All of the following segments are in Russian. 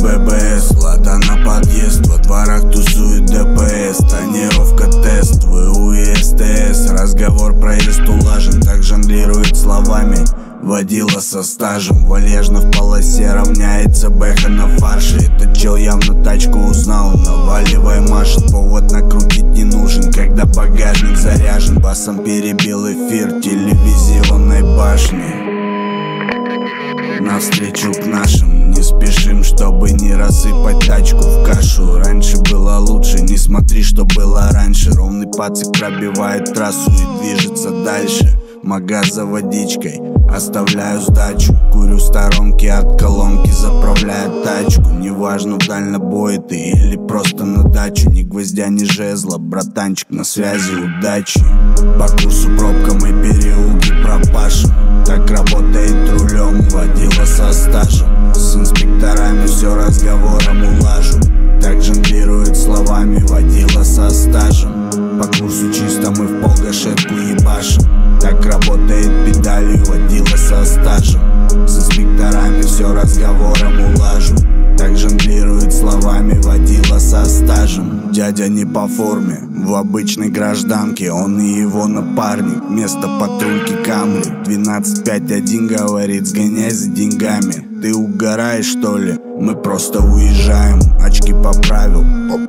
ББС, Лада на подъезд, во дворах тусует ДПС. Тонировка тест, ВУ и СТС. Разговор проезд улажен, так жонглирует словами водила со стажем. Вальяжно в полосе равняется бэха на фарше. Этот чел явно тачку узнал, наваливай машет. Повод накрутить не нужен, когда багажник заряжен. Басом перебил эфир телевизионной башни. Навстречу к нашим, не спешим, чтобы не рассыпать тачку в кашу. Раньше было лучше, не смотри, что было раньше. Ровный пацик пробивает трассу и движется дальше. Магаз за водичкой, оставляю сдачу. Курю в сторонке от колонки, заправляю тачку. Неважно, в дальнобой ты или просто на дачу. Ни гвоздя, ни жезла, братанчик, на связи, удачи. По курсу пробкам и переулки пропашем. Так работает рулем водила со стажем. С инспекторами все разговором улажу. Так жонглирует словами водила со стажем. По курсу чисто мы в полгашетку ебашим. Так работает педалью водила со стажем. С инспекторами все разговором улажу. Так жонглирует словами водила со стажем. Дядя не по форме, в обычной гражданке. Он и его напарник, место патрульки Камри. 1251 говорит, сгоняй за деньгами. Ты угораешь, что ли? Мы просто уезжаем. Очки поправил,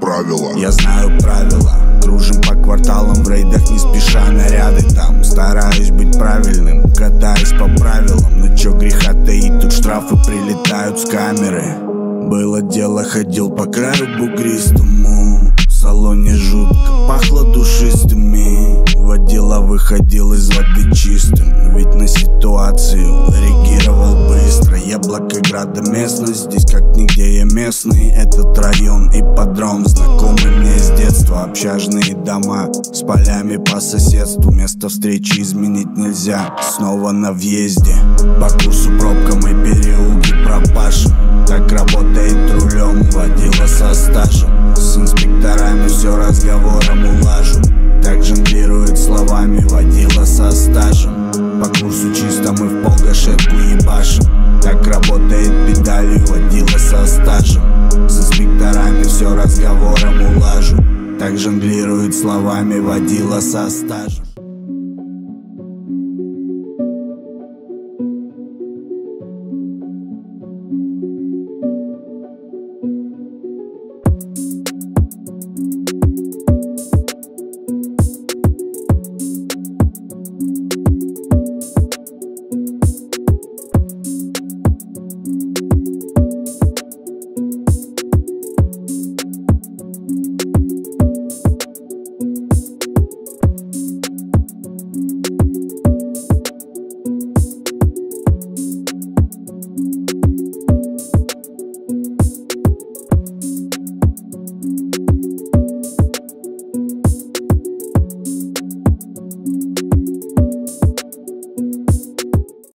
я знаю правила. Кружим по кварталам в рейдах, не спеша наряды там. Стараюсь быть правильным, катаюсь по правилам. Но чё греха таить, тут штрафы прилетают с камеры. Было дело, ходил по краю бугристому. В салоне жутко пахло душистыми. Водила выходил из воды чистым. Ведь на ситуацию реагировал быстро. Я Благограда местность, здесь как нигде я местный. Этот район ипподром, знакомый мне с детства. Общажные дома с полями по соседству. Место встречи изменить нельзя, снова на въезде. По курсу пробкам и переулки пропашем. Так работает рулем водила со стажем. С инспекторами все разговором улажу. Так жонглирует словами водила со стажем. По курсу чисто мы в полгашетку ебашим. Так работает педалью водила со стажем. С инспекторами все разговором улажу. Так жонглирует словами водила со стажем.